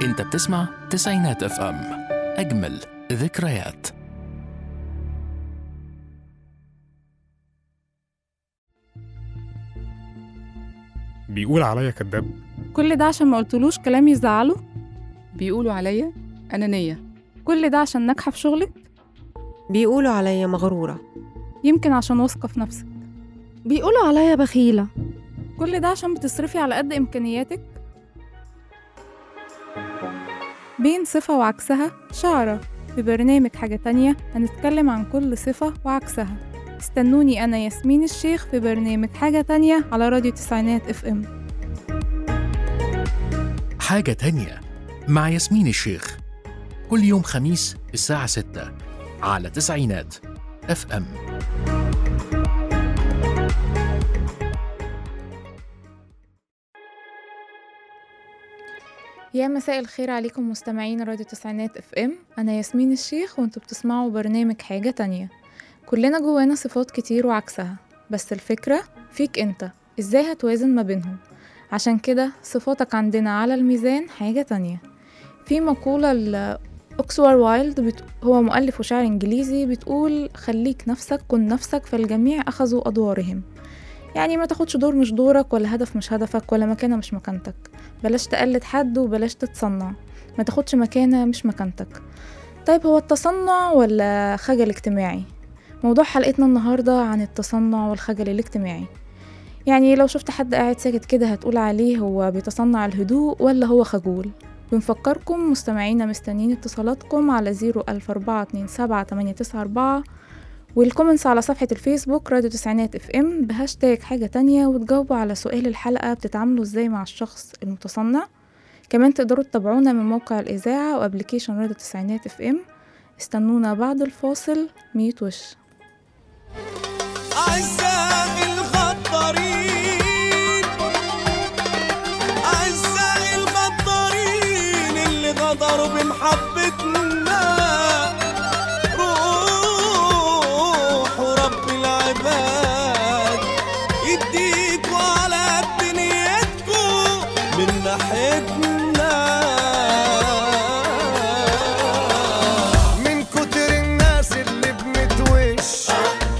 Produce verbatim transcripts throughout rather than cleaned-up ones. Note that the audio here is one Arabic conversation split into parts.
انت بتسمع تسعينات اف ام، اجمل ذكريات. بيقول عليا كداب. كل ده عشان ما قلتلوش كلام يزعله. بيقولوا عليا أنانية. كل ده عشان ناجحة في شغلك. بيقولوا عليا مغرورة. يمكن عشان واثقة في نفسك. بيقولوا عليا بخيلة. كل ده عشان بتصرفي على قد إمكانياتك. بين صفة وعكسها شعرة، في برنامج حاجة تانية هنتكلم عن كل صفة وعكسها. استنوني أنا ياسمين الشيخ في برنامج حاجة تانية على راديو تسعينات اف ام. حاجة تانية مع ياسمين الشيخ، كل يوم خميس الساعة ستة على تسعينات اف ام. يا مساء الخير عليكم مستمعين راديو تسعينات اف ام. انا ياسمين الشيخ وانتوا بتسمعوا برنامج حاجة تانية. كلنا جوانا صفات كتير وعكسها، بس الفكرة فيك انت ازاي هتوازن ما بينهم. عشان كده صفاتك عندنا على الميزان حاجة تانية. في مقولة لأوكسوار وايلد بت... هو مؤلف وشاعر انجليزي، بتقول خليك نفسك، كن نفسك، فالجميع اخذوا ادوارهم. يعني ما تاخدش دور مش دورك، ولا هدف مش هدفك، ولا مكانة مش مكانتك. بلاش تقلد حد وبلاش تتصنع، ما تاخدش مكانة مش مكانتك. طيب هو التصنع ولا خجل اجتماعي؟ موضوع حلقتنا النهاردة عن التصنع والخجل الاجتماعي. يعني لو شفت حد قاعد ساكت كده هتقول عليه هو بيتصنع الهدوء ولا هو خجول؟ بنفكركم مستمعينا مستنين اتصالاتكم على زيرو ألف أربعة اتنين سبعة تمانية تسعة أربعة، والكومنتس على صفحة الفيسبوك راديو تسعينات اف ام بهاشتاج حاجة تانية، وتجاوبوا على سؤال الحلقة بتتعاملوا ازاي مع الشخص المتصنع. كمان تقدروا تتابعونا من موقع الإذاعة وابليكيشن راديو تسعينات اف ام. استنونا بعد الفاصل. ميت وش. أعزائي الغدارين، أعزائي الغدارين اللي غدروا بمحبتنا، روحوا رب العباد يديكوا على دنيتكوا من ناحيتنا. من كتر الناس اللي بنتوش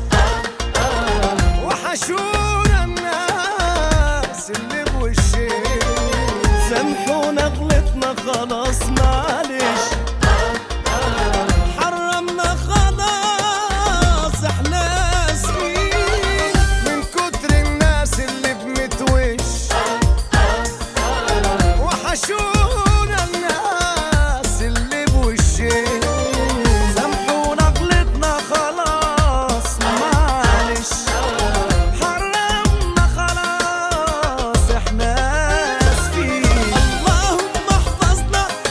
وحشونا الناس اللي بوشين، سامحونا غلطنا خلاص معلش، حرمنا خلاص احنا اسفين. من كتر الناس اللي بنتوش وحشونا الناس اللي بوشين، سامحونا غلطنا خلاص معلش، حرمنا خلاص احنا اسفين. اللهم احفظنا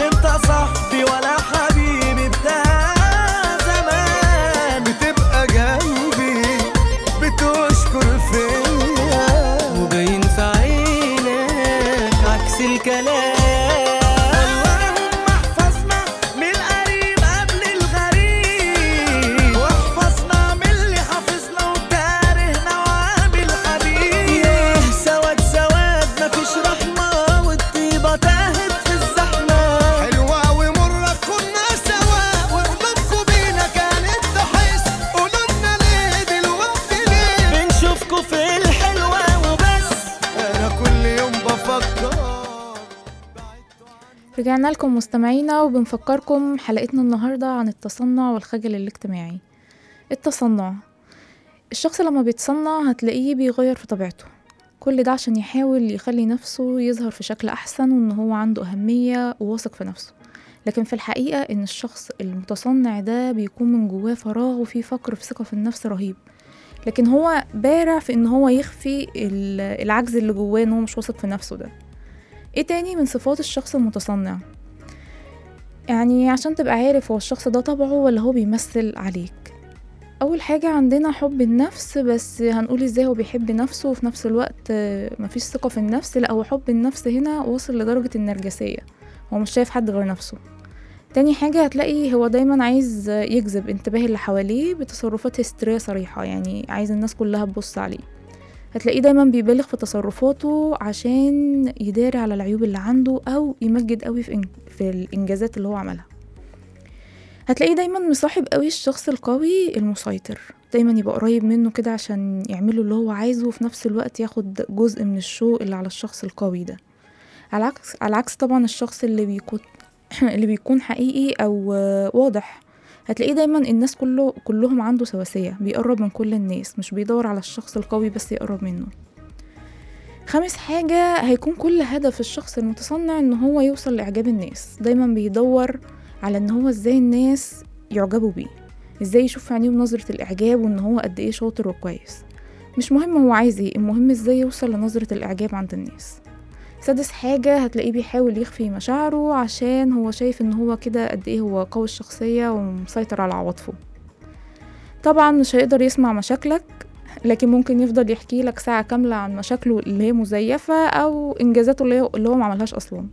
انت صاحبي ولا حبيبي بتاع زمان، بتبقى جنبي بتشكر فيا وباين في عينك عكس الكلام. رجعنا لكم مستمعينا وبنفكركم حلقتنا النهاردة عن التصنع والخجل الاجتماعي. التصنع، الشخص لما بيتصنع هتلاقيه بيغير في طبيعته، كل ده عشان يحاول يخلي نفسه يظهر في شكل أحسن وإن هو عنده أهمية وواثق في نفسه. لكن في الحقيقة إن الشخص المتصنع ده بيكون من جواه فراغ وفيه فقر في ثقة في النفس رهيب، لكن هو بارع في إن هو يخفي العجز اللي جواه إن هو مش واثق في نفسه ده. ايه تاني من صفات الشخص المتصنع؟ يعني عشان تبقى عارف هو الشخص ده طبعه ولا هو بيمثل عليك. اول حاجة عندنا حب النفس، بس هنقول ازاي هو بيحب نفسه وفي نفس الوقت مفيش ثقة في النفس؟ لا، هو حب النفس هنا وصل لدرجة النرجسية، هو مش شايف حد غير نفسه. تاني حاجة هتلاقي هو دايما عايز يجذب انتباه اللي حواليه بتصرفات هستيرية صريحة، يعني عايز الناس كلها تبص عليه. هتلاقيه دايما بيبالغ في تصرفاته عشان يداري على العيوب اللي عنده او يمجد قوي في, في الانجازات اللي هو عملها. هتلاقيه دايما مصاحب قوي الشخص القوي المسيطر، دايما يبقى قريب منه كده عشان يعمله اللي هو عايزه وفي نفس الوقت ياخد جزء من الشو اللي على الشخص القوي ده. على عكس على عكس طبعا الشخص اللي بيكون اللي بيكون حقيقي او واضح، هتلاقيه دايما الناس كله كلهم عنده سواسية، بيقرب من كل الناس، مش بيدور على الشخص القوي بس يقرب منه. خامس حاجة هيكون كل هدف الشخص المتصنع ان هو يوصل لإعجاب الناس، دايما بيدور على ان هو ازاي الناس يعجبوا بيه، ازاي يشوف في عينيهم نظرة الإعجاب وان هو قد ايه شاطر وكويس. مش مهم هو عايز ايه، المهم ازاي يوصل لنظرة الإعجاب عند الناس. سادس حاجة هتلاقيه بيحاول يخفي مشاعره عشان هو شايف ان هو كده قد ايه هو قوي الشخصية ومسيطر على عواطفه. طبعا مش هيقدر يسمع مشاكلك، لكن ممكن يفضل يحكي لك ساعة كاملة عن مشاكله اللي هي مزيفة او انجازاته اللي هو ما عملهاش اصلا.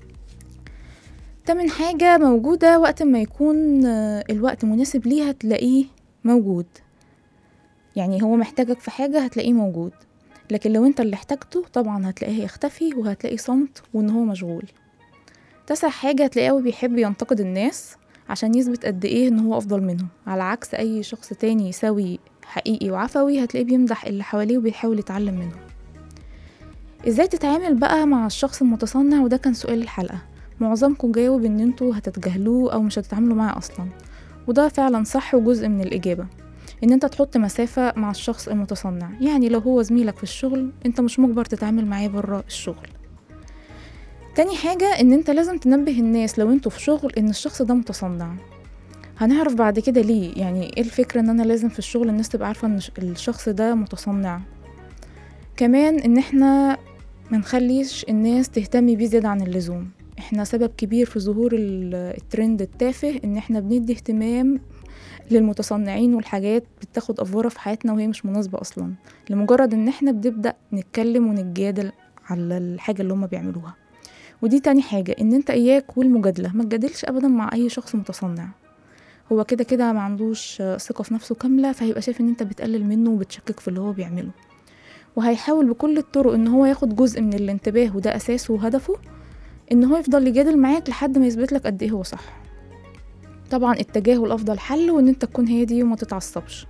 تامن حاجة موجودة وقت ما يكون الوقت مناسب ليها تلاقيه موجود، يعني هو محتاجك في حاجة هتلاقيه موجود، لكن لو انت اللي احتاجته طبعا هتلاقيه يختفي وهتلاقي صمت وان هو مشغول. تاسع حاجة هتلاقيه هو بيحب ينتقد الناس عشان يثبت قد ايه ان هو افضل منهم، على عكس اي شخص تاني سوي حقيقي وعفوي هتلاقيه بيمدح اللي حواليه وبيحاول يتعلم منهم. ازاي تتعامل بقى مع الشخص المتصنع؟ وده كان سؤال الحلقة. معظمكم جاوب ان انتوا هتتجاهلوه او مش هتتعاملوا معاه اصلا، وده فعلا صح وجزء من الاجابة، ان انت تحط مسافة مع الشخص المتصنع. يعني لو هو زميلك في الشغل انت مش مجبر تتعامل معاه برا الشغل. تاني حاجة ان انت لازم تنبه الناس لو انتوا في شغل ان الشخص ده متصنع. هنعرف بعد كده ليه، يعني ايه الفكرة ان انا لازم في الشغل الناس تبقى عارفة ان الشخص ده متصنع. كمان ان احنا منخليش الناس تهتم بيه زيادة عن اللزوم. احنا سبب كبير في ظهور الترند التافه ان احنا بندي اهتمام للمتصنعين والحاجات بتاخد أفورة في حياتنا وهي مش مناسبة أصلا، لمجرد ان احنا بنبدأ نتكلم ونتجادل على الحاجة اللي هم بيعملوها. ودي تاني حاجة، ان انت اياك والمجادلة، ما تجادلش ابدا مع اي شخص متصنع. هو كده كده ما عندوش ثقة في نفسه كاملة، فهيبقى شايف ان انت بتقلل منه وبتشكك في اللي هو بيعمله، وهيحاول بكل الطرق ان هو ياخد جزء من الانتباه، وده اساسه وهدفه ان هو يفضل يجادل معاك لحد ما يثبت لك قد ايه هو صح. طبعا التجاهل افضل حل، وان انت تكون هادي وما تتعصبش.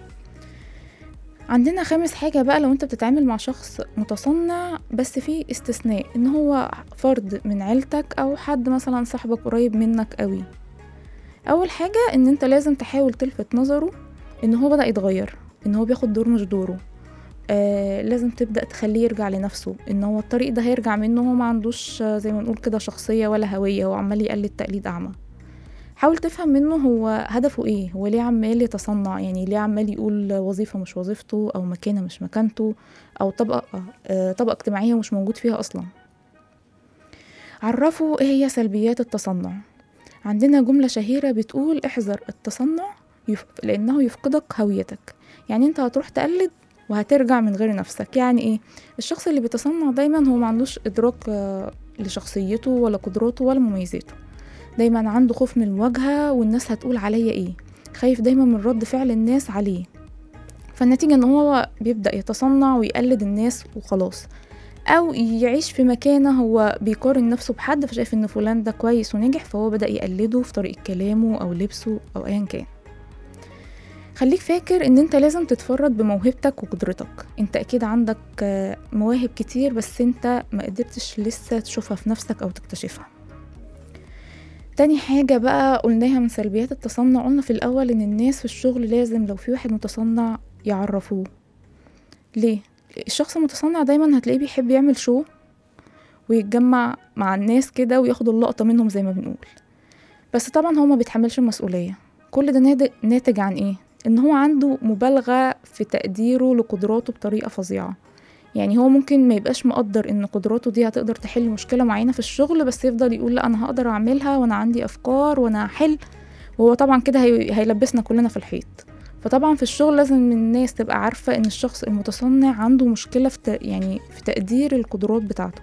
عندنا خامس حاجة بقى، لو انت بتتعامل مع شخص متصنع بس في استثناء، ان هو فرد من عيلتك او حد مثلا صاحبك قريب منك قوي. اول حاجة ان انت لازم تحاول تلفت نظره ان هو بدأ يتغير، ان هو بياخد دور مش دوره. آه لازم تبدأ تخليه يرجع لنفسه، ان هو الطريق ده هيرجع منه، هو ما عندوش زي ما نقول كده شخصية ولا هوية، هو عمال يقلد تقليد اعمى. حاول تفهم منه هو هدفه ايه، هو ليه عمال يتصنع، يعني ليه عمال يقول وظيفة مش وظيفته او مكانة مش مكانته او طبقة آه طبقة اجتماعية مش موجود فيها اصلا. عرفوا ايه هي سلبيات التصنع. عندنا جملة شهيرة بتقول احذر التصنع يف... لأنه يفقدك هويتك. يعني انت هتروح تقلد وهترجع من غير نفسك. يعني ايه؟ الشخص اللي بيتصنع دايما هو ما عندوش إدراك لشخصيته ولا قدراته ولا مميزاته، دايما عنده خوف من الواجهة والناس هتقول عليا ايه، خايف دايما من رد فعل الناس عليه، فالنتيجة ان هو بيبدأ يتصنع ويقلد الناس وخلاص، او يعيش في مكانه هو بيقارن نفسه بحد فشايف ان فلان ده كويس ونجح فهو بدأ يقلده في طريقة كلامه او لبسه او ايا كان. خليك فاكر ان انت لازم تتفرد بموهبتك وقدرتك. انت اكيد عندك مواهب كتير بس انت ما قدرتش لسه تشوفها في نفسك او تكتشفها. تاني حاجة بقى قلناها من سلبيات التصنع، قلنا في الاول ان الناس في الشغل لازم لو في واحد متصنع يعرفوه. ليه؟ الشخص المتصنع دايما هتلاقيه بيحب يعمل شو ويتجمع مع الناس كده وياخد اللقطة منهم زي ما بنقول، بس طبعا هو ما بيتحملش المسؤولية. كل ده ناتج عن ايه؟ ان هو عنده مبالغة في تقديره لقدراته بطريقة فظيعة. يعني هو ممكن ما يبقاش مقدر ان قدراته دي هتقدر تحل مشكلة معينة في الشغل، بس يفضل يقول لا انا هقدر اعملها وانا عندي افكار وانا هحل، وهو طبعا كده هي... هيلبسنا كلنا في الحيط. فطبعا في الشغل لازم الناس تبقى عارفة ان الشخص المتصنع عنده مشكلة في ت... يعني في تقدير القدرات بتاعته.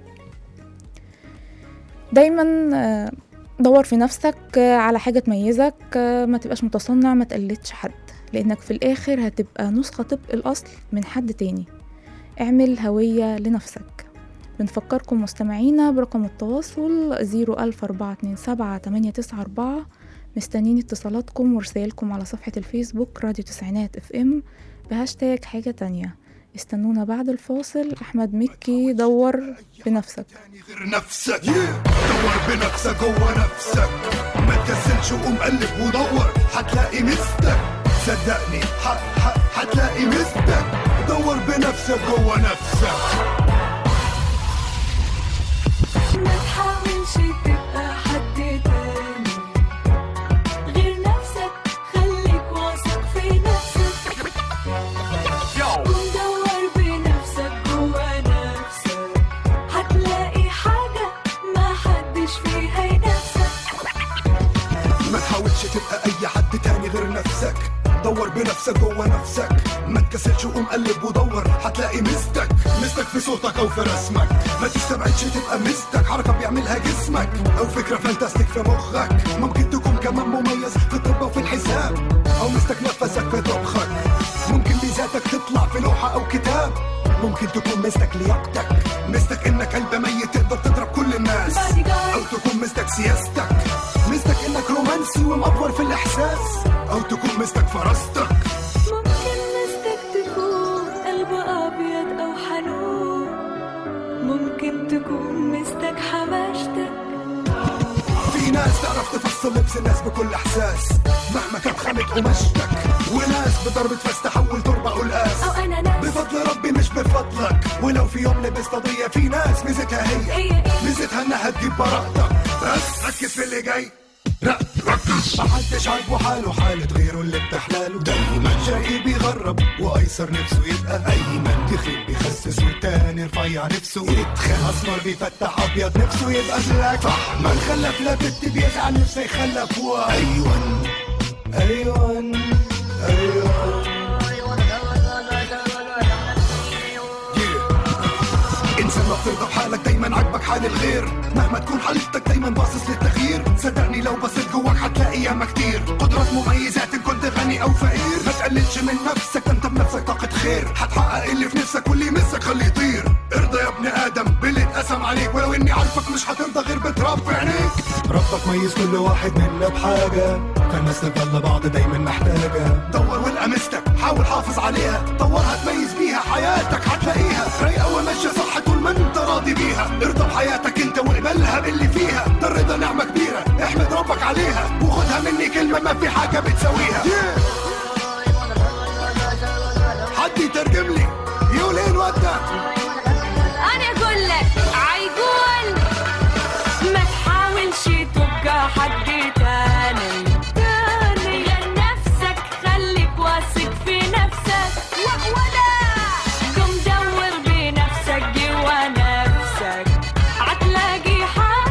دايما دور في نفسك على حاجة تميزك، ما تبقاش متصنع، ما تقلدش حد، لانك في الاخر هتبقى نسخة طبق الاصل من حد تاني. اعمل هوية لنفسك. بنفكركم مستمعينا برقم التواصل زيرو ألف أربعة اتنين سبعة تمانية تسعة أربعة. مستنين اتصالاتكم ورسائلكم على صفحة الفيسبوك راديو تسعينات اف ام بهاشتاج حاجة تانية. استنونا بعد الفاصل. احمد مكي دور بنفسك. غير نفسك دور بنفسك جوه نفسك، ما تكسلش وقوم قلب ودور هتلاقي مستك. صدقني هتلاقي مستك. دور بنفسك جوه نفسك. ما تحاولش تبقى حد تاني غير نفسك، خليك واثق في نفسك. قوم دور بنفسك جوا نفسك، هتلاقي حاجة ما حدش فيها ينافسك. ما تحاولش تبقى أي حد تاني غير نفسك. دور بنفسك جوه نفسك، ما تكسلش وقوم قلب ودور هتلاقي مستك. مستك في صوتك او في رسمك، ما تستبعدش تبقى مستك. حركة بيعملها جسمك او فكرة فانتاستيك في مخك. ممكن تكون كمان مميز في الطب وفي الحساب، او مستك نفسك في طبخك. ممكن ميزاتك تطلع في لوحة او كتاب. ممكن تكون مستك لياقتك، مستك انك قلب ميت تقدر تضرب كل الناس. او تكون مستك سياستك، مستك انك رومانسي ومأفور في الاحساس. او تكون مستك فراستك. ممكن مستك تكون قلب ابيض او حنون، ممكن تكون مستك حماشتك. في ناس تعرف تفصل لبس الناس بكل احساس مهما كانت خامة قماشتك، وناس بضربة فاس تحول تربة قلقاس. او انا ناس بفضل ربي مش بفضلك. ولو في يوم لبست قضية في ناس ميزتها هي, هي ميزتها انها تجيب براءتك. بس ركز في اللي جاي، ركز. محدش عاجبه حاله حالة غيره اللي بتحلاله. دايما جاي بيغرب وايسر نفسه يبقى ايمن. تخيل بيخسس والتاني رفيع نفسه يتخن. اسمر بيفتح ابيض نفسه يبقى بلاك. ما نخلف لا بنت بيزعل نفسه يخلف. ايوان ايوان ايوان انسان ما بترضى بحالك، دايما عاجبك حال الغير. مهما تكون حالتك دايما باصص للتغيير. صدقني لو بصيت جواك هتلاقي ياما كتير قدرات مميزات ان كنت غني او فقير. ما تقللش من نفسك، انت بنفسك طاقة خير. هتحقق اللي في نفسك واللي يمسك خليه يطير. ارضى يا ابن ادم باللي اتقسم عليك، ولو اني عارفك مش هترضى غير بتراب في عينيك. ربك ميز كل واحد منا بحاجة، فالناس تفضل بعض دايما محتاجة. دور والقى مستك، حاول حافظ عليها. طورها تميز بيها حياتك هتلاقيها رايقة وماشية صح طول ما انت راضي بيها. ارضى بحياتك انت واقبلها باللي فيها. ده الرضا نعمة كبيرة احمد ربك عليها، وخدها مني كلمة ما في حاجة بتساويها. yeah. حد يترجم لي يقول ايه الواد ده؟ انا اقول لك عيقول ما تحاولش تبقى حد تاني تاني غير نفسك، خليك واثق في نفسك. ولا قم دور بنفسك جوا نفسك، هتلاقي حاجة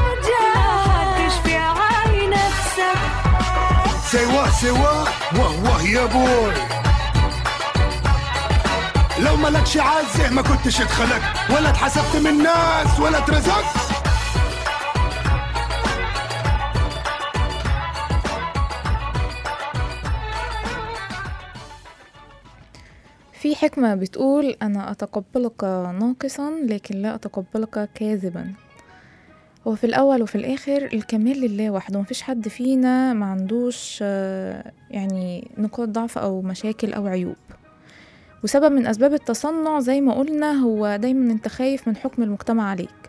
سوا وهو يا بوي. لو ملكش عزة ما كنتش اتخلقت، ولا اتحسبت من الناس ولا اترزقت. في حكمة بتقول أنا أتقبلك ناقصا لكن لا أتقبلك كاذبا. هو في الأول وفي الآخر الكمال لله وحده، مفيش حد فينا ما عندوش يعني نقاط ضعف أو مشاكل أو عيوب، وسبب من أسباب التصنع زي ما قلنا هو دايما انت خايف من حكم المجتمع عليك.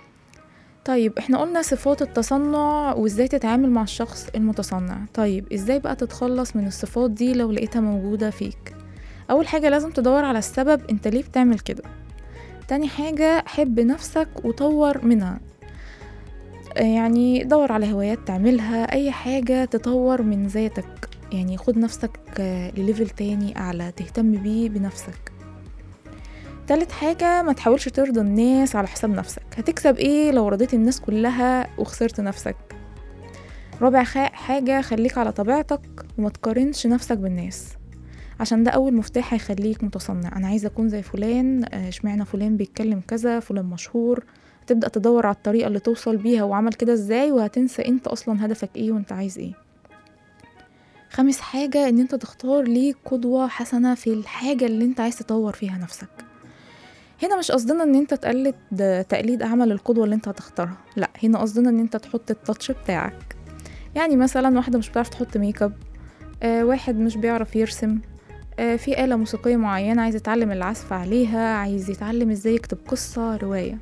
طيب احنا قلنا صفات التصنع وازاي تتعامل مع الشخص المتصنع. طيب ازاي بقى تتخلص من الصفات دي لو لقيتها موجودة فيك؟ أول حاجة لازم تدور على السبب انت ليه بتعمل كده. تاني حاجة حب نفسك وطور منها، يعني دور على هوايات تعملها، أي حاجة تطور من ذاتك، يعني خد نفسك لليفل تاني أعلى تهتم بيه بنفسك. تالت حاجة ما تحاولش ترضى الناس على حساب نفسك، هتكسب ايه لو رضيت الناس كلها وخسرت نفسك؟ رابع حاجة خليك على طبيعتك وما تقارنش نفسك بالناس، عشان ده أول مفتاح هيخليك متصنع. أنا عايزة أكون زي فلان، اشمعنى فلان بيتكلم كذا، فلان مشهور، تبدأ تدور على الطريقة اللي توصل بيها وعمل كده ازاي، وهتنسى انت أصلا هدفك ايه وانت عايز ايه. خامس حاجة ان انت تختار ليك قدوة حسنة في الحاجة اللي انت عايز تطور فيها نفسك. هنا مش قصدنا ان انت تقلد تقليد اعمال القدوة اللي انت هتختارها، لا، هنا قصدنا ان انت تحط التاتش بتاعك. يعني مثلا واحدة مش بتعرف تحط ميك اب، آه واحد مش بيعرف يرسم، آه في آلة موسيقية معينة عايز يتعلم العزف عليها، عايز يتعلم ازاي يكتب قصة رواية.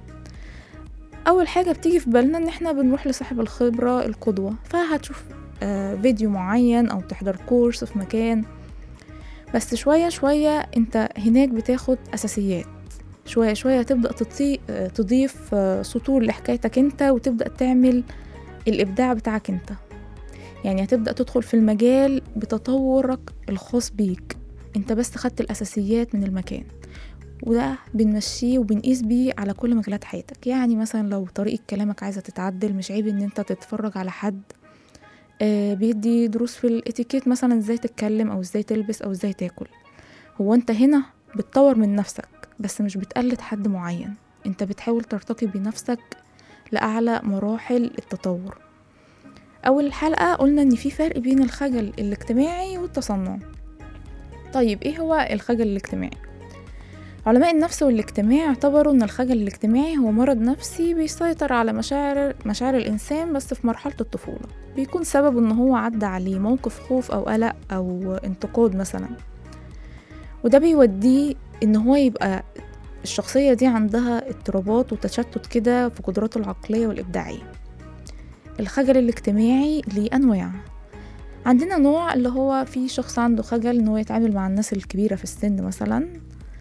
اول حاجة بتيجي في بالنا ان احنا بنروح لصاحب الخبرة القدوة، فهتشوف آه فيديو معين او تحضر كورس في مكان. بس شوية شوية انت هناك بتاخد اساسيات، شوية شوية تبدأ تضيف سطور لحكايتك انت، وتبدأ تعمل الإبداع بتاعك انت. يعني هتبدأ تدخل في المجال بتطورك الخاص بيك انت، بس خدت الأساسيات من المكان، وده بنمشيه وبنقيس بيه على كل مجالات حياتك. يعني مثلا لو طريقة كلامك عايزة تتعدل، مش عيب ان انت تتفرج على حد آه بيدي دروس في الاتيكيت مثلا، ازاي تتكلم او ازاي تلبس او ازاي تاكل. هو انت هنا بتطور من نفسك، بس مش بتقلد حد معين، انت بتحاول ترتقي بنفسك لأعلى مراحل التطور. أول الحلقة قلنا ان في فرق بين الخجل الاجتماعي والتصنع. طيب ايه هو الخجل الاجتماعي؟ علماء النفس والاجتماع اعتبروا ان الخجل الاجتماعي هو مرض نفسي بيسيطر على مشاعر مشاعر الانسان بس في مرحلة الطفولة، بيكون سبب ان هو عدى عليه موقف خوف او قلق او انتقاد مثلا، وده بيوديه ان هو يبقى الشخصية دي عندها اضطرابات وتشتت كده في قدراته العقلية والإبداعية. الخجل الاجتماعي ليه أنواع. عندنا نوع اللي هو في شخص عنده خجل ان هو يتعامل مع الناس الكبيرة في السن مثلا،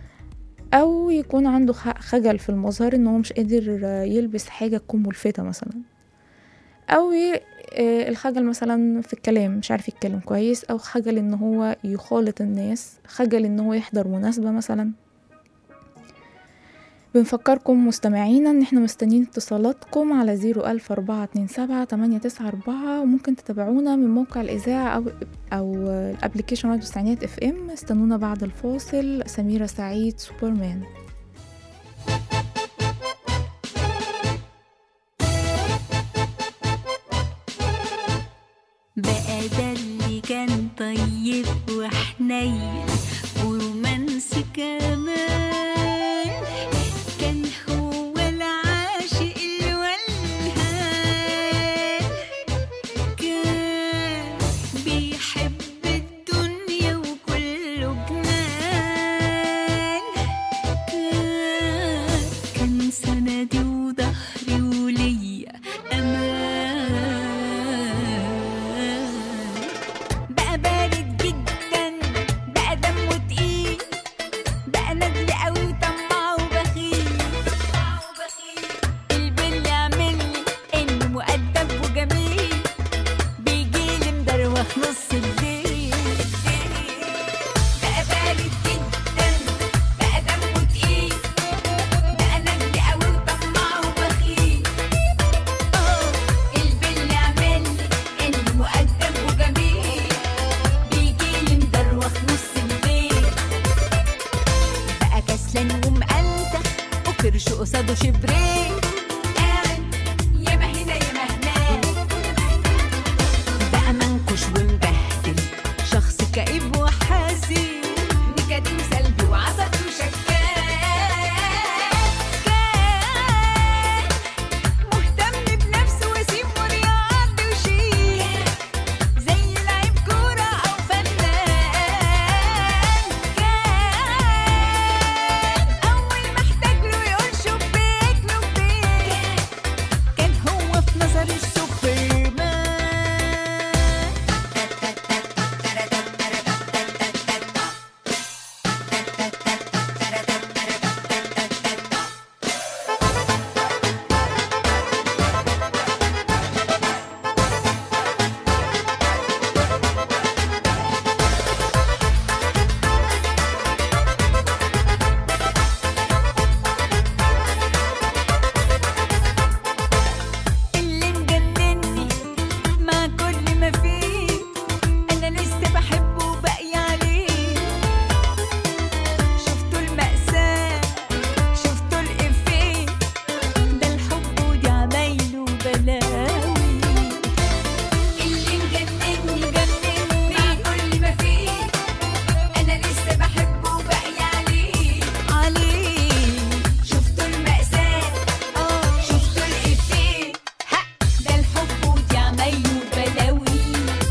او يكون عنده خجل في المظهر ان هو مش قادر يلبس حاجة تكون ملفتة مثلا، او الخجل مثلا في الكلام مش عارف يتكلم كويس، او خجل ان هو يخالط الناس، خجل ان هو يحضر مناسبة مثلا. بنفكركم مستمعينا ان احنا مستنيين اتصالاتكم على زيرو ألف أربعة اتنين سبعة تمانية تسعة أربعة، وممكن تتابعونا من موقع الإذاعة أو, أو الابليكيشن راديو تسعينات اف ام. استنونا بعد الفاصل. سميرة سعيد، سوبرمان. بقى ده اللي كان طيب وحنين ورومانسي كمان، كان هو العاشق الولهان، كان بيحب الدنيا وكله جنان، كان كان سندي وظهري وليا أمان. بقى بارد جدا، بقى دمه تقيل، بقى ندل قصاده شبرين قاعد ياما هنا ياما هناك بقى منكش ومبهدل شخص كئيب وحزين نكد وسلبي وعصبي وشكاك كان مهتم بنفسه وسيم ورياضي وشيك زي لعيب كورة أو فنان كان أول ما احتاج له يقول شبيك لبيك كان هو في نظري السوبرمان اللي مجنني مع كل ما فيه أنا لسه بحبه وباقي عليه شفتوا المأساة شفتوا الإفيه ده الحب ودي عمايله بلاوي اللي مجنني مجنني مع كل ما فيه أنا لسه بحبه وباقي عليه عليه شفتوا المأساة اه شفتوا الإفيه ها ده الحب ودي عمايله بلاوي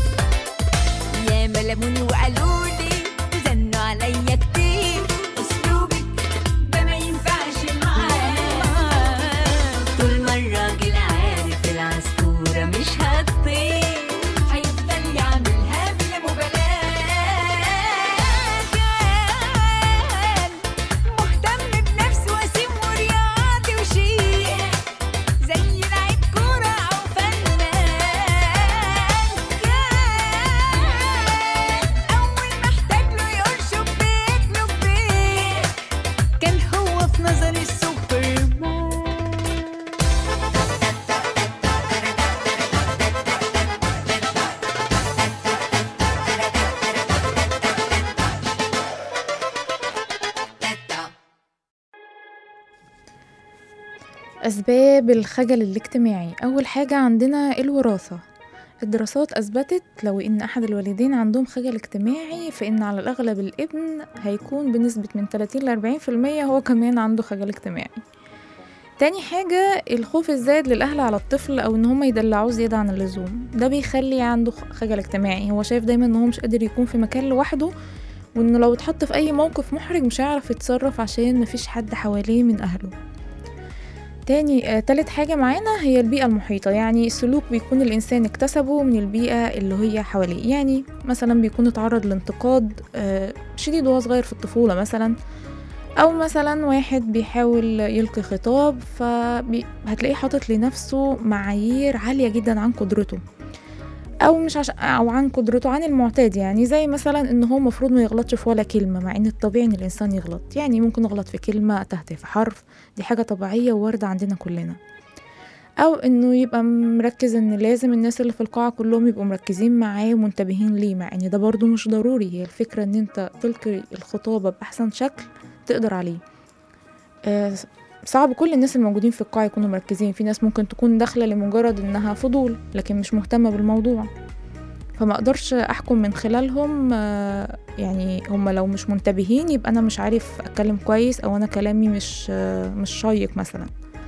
يا ملموني وقالولي وزنوا عليا كتير أسلوبك ده ما ينفعش معاه طول ما الراجل عارف العصفورة مش هتطير هيفضل يعملها بلا مبالاة كان مهتم بنفسه وسيم ورياضي وشيك زي لعيب كورة أو فنان كان أول ما احتاج له يقول شبيك لبيك كان هو في نظري السوبرمان أسباب الخجل الاجتماعي. أول حاجة عندنا الوراثة. الدراسات أثبتت لو إن أحد الوالدين عندهم خجل اجتماعي فإن على الأغلب الابن هيكون بنسبة من ثلاثين ل أربعين في المية هو كمان عنده خجل اجتماعي. تاني حاجة الخوف الزايد للأهل على الطفل أو إن هم يدلعوه زيادة عن اللزوم، ده بيخلي عنده خجل اجتماعي. هو شايف دايما إن هو مش قادر يكون في مكان لوحده، وإنه لو اتحط في أي موقف محرج مش هيعرف يتصرف عشان مفيش حد حواليه من أهله. تاني آه، تالت حاجة معانا هي البيئة المحيطة، يعني السلوك بيكون الإنسان اكتسبه من البيئة اللي هي حواليه. يعني مثلا بيكون اتعرض لانتقاد آه، شديد وهو صغير في الطفولة مثلا، أو مثلا واحد بيحاول يلقي خطاب فهتلاقيه حاطط لنفسه معايير عالية جدا عن قدرته، أو مش عش... أو عن قدرته عن المعتاد. يعني زي مثلا إن هو مفروض ما يغلطش في ولا كلمة، مع إن الطبيعي إن الإنسان يغلط. يعني ممكن نغلط في كلمة، تهته في حرف، دي حاجة طبيعية وواردة عندنا كلنا. أو إنه يبقى مركز إن لازم الناس اللي في القاعة كلهم يبقوا مركزين معاه ومنتبهين ليه، مع إن ده برضو مش ضروري. هي الفكرة إن أنت تلقي الخطابة بأحسن شكل تقدر عليه. آه صعب كل الناس الموجودين في القاعة يكونوا مركزين. في ناس ممكن تكون داخلة لمجرد إنها فضول لكن مش مهتمة بالموضوع، فما أقدرش أحكم من خلالهم. آه يعني هم لو مش منتبهين يبقى أنا مش عارف أتكلم كويس، أو أنا كلامي مش آه مش شايق مثلا.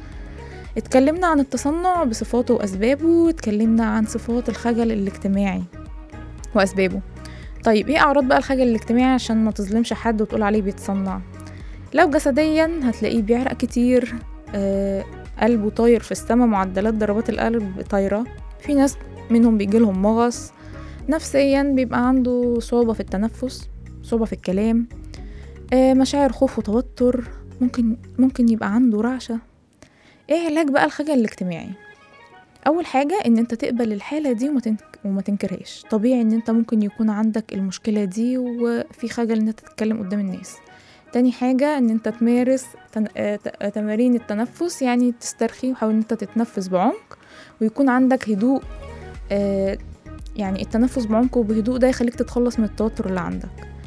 اتكلمنا عن التصنع بصفاته وأسبابه، اتكلمنا عن صفات الخجل الاجتماعي وأسبابه. طيب ايه أعراض بقى الخجل الاجتماعي عشان ما تظلمش حد وتقول عليه بيتصنع؟ لو جسديا هتلاقيه بيعرق كتير، آه قلبه طاير في السما، معدلات ضربات القلب طايرة. في ناس منهم بيجيلهم مغص. نفسيا بيبقى عنده صعوبة في التنفس، صعوبة في الكلام، آه مشاعر خوف وتوتر، ممكن ممكن يبقى عنده رعشة. ايه علاج بقى الخجل الاجتماعي؟ اول حاجة ان انت تقبل الحالة دي وما, تنك... وما تنكرهاش. طبيعي ان انت ممكن يكون عندك المشكلة دي وفي خجل ان انت تتكلم قدام الناس. تاني حاجة ان انت تمارس تن... تمارين التنفس، يعني تسترخي وحاول ان انت تتنفس بعمق ويكون عندك هدوء. آه يعني التنفس بعمق وبهدوء ده يخليك تتخلص من التوتر اللي عندك.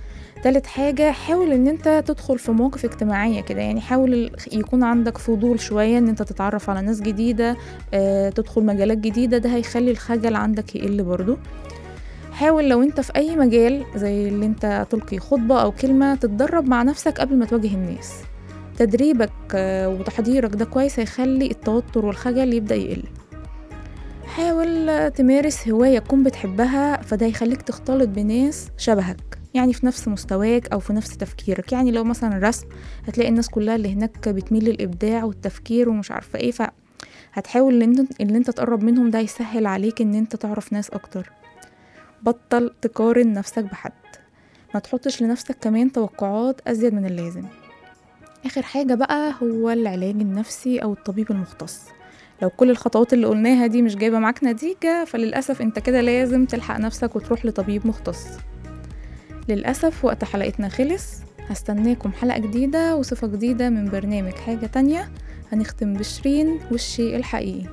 تالت حاجة، حاول ان انت تدخل في مواقف اجتماعية كده، يعني حاول يكون عندك فضول شوية ان انت تتعرف على ناس جديدة، اه تدخل مجالات جديدة، ده هيخلي الخجل عندك يقل برضو. حاول لو انت في اي مجال زي اللي انت تلقي خطبة او كلمة تتدرب مع نفسك قبل ما تواجه الناس. تدريبك اه وتحضيرك ده كويس هيخلي التوتر والخجل يبدأ يقل. حاول تمارس هواية تكون بتحبها، فده هيخليك تختلط بناس شبهك، يعني في نفس مستواك أو في نفس تفكيرك. يعني لو مثلا رسم هتلاقي الناس كلها اللي هناك بتميل للإبداع والتفكير ومش عارفة ايه، فهتحاول ان انت, إن انت تقرب منهم، ده يسهل عليك ان انت تعرف ناس أكتر. بطل تقارن نفسك بحد، ما تحطش لنفسك كمان توقعات أزيد من اللازم. آخر حاجة بقى هو العلاج النفسي أو الطبيب المختص. لو كل الخطوات اللي قلناها دي مش جايبة معاك نتيجة، فللأسف انت كده لازم تلحق نفسك وتروح لطبيب مختص. للأسف وقت حلقتنا خلص، هستناكم حلقة جديدة وصفة جديدة من برنامج حاجة تانية. هنختم بشيرين والشيء الحقيقي.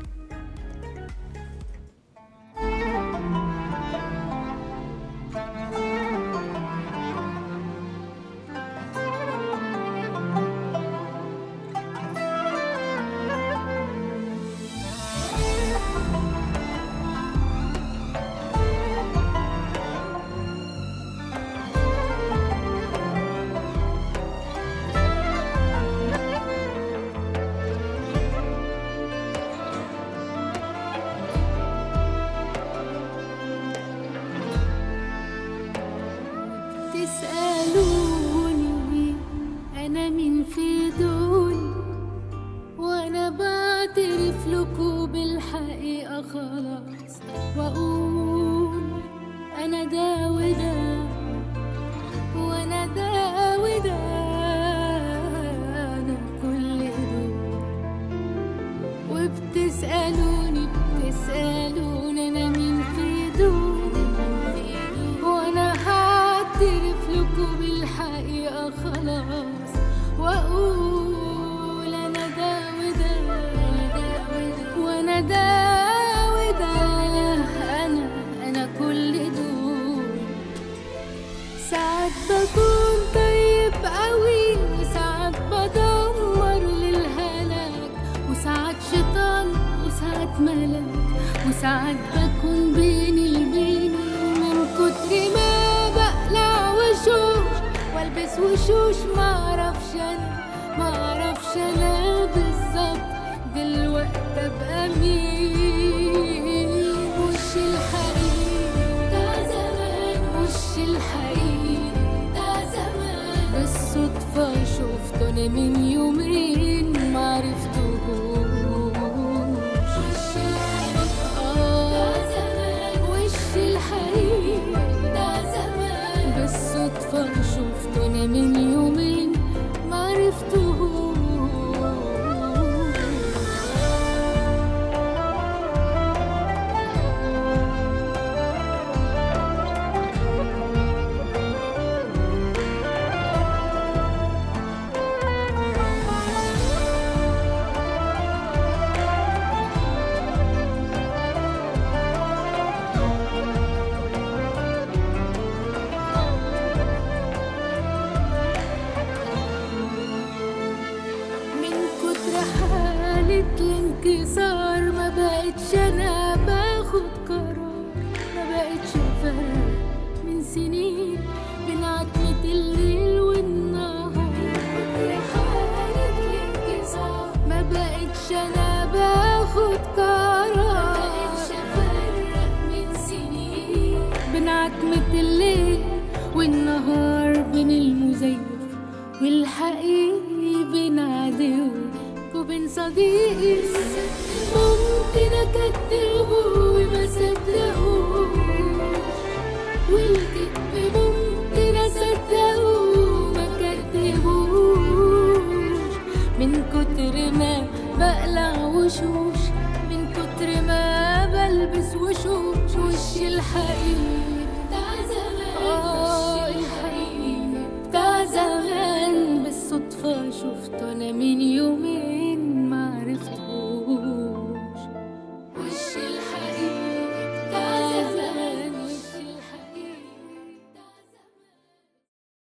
تسألوني أنا مين في دول، وأنا بعترف لكم بالحقيقة خلاص، وأقول أنا ده وده وأنا ده وده، أنا كل دول. وبتسألوني بتسألوني أنا مين في دول، وأنا هعترف لكم بالحقيقة خلاص، وأقول أنا ده وده وأنا ده وده، أنا أنا كل دول. ساعات بكون طيب قوي، وساعات بدمر للهلاك، وساعات شيطان وساعات ملاك، وساعات بكون بين البين من كتر ما بقلع وشوش والبس وشوش. معرفش انا معرفش انا بالظبط دلوقتي ابقى مين. وش الحقيقي ده زمان، وش الحقيقي ده زمان، بالصدفة شفته انا من يومين معرفتهوش. وش الحقيقي ده زمان، وش الحقيقي ده زمان، بالصدفة شفته انا من يومين معرفتهوش. الانكسار ما بقتش انا باخد قرار، ما بقتش افرق من سنين بين عتمة الليل والنهار. حالة الانكسار ما بقتش انا باخد قرار، ما بقتش افرق من سنين بين عتمة الليل والنهار، بين المزيف والحقيقي، بين عدو وبين صديقي. ممكن اكذبه وما صدقوش، والكذب ممكن اصدقه وما كذبوش، من كتر ما بقلع وشوش، من كتر ما بلبس وشوش. وش الحقيقي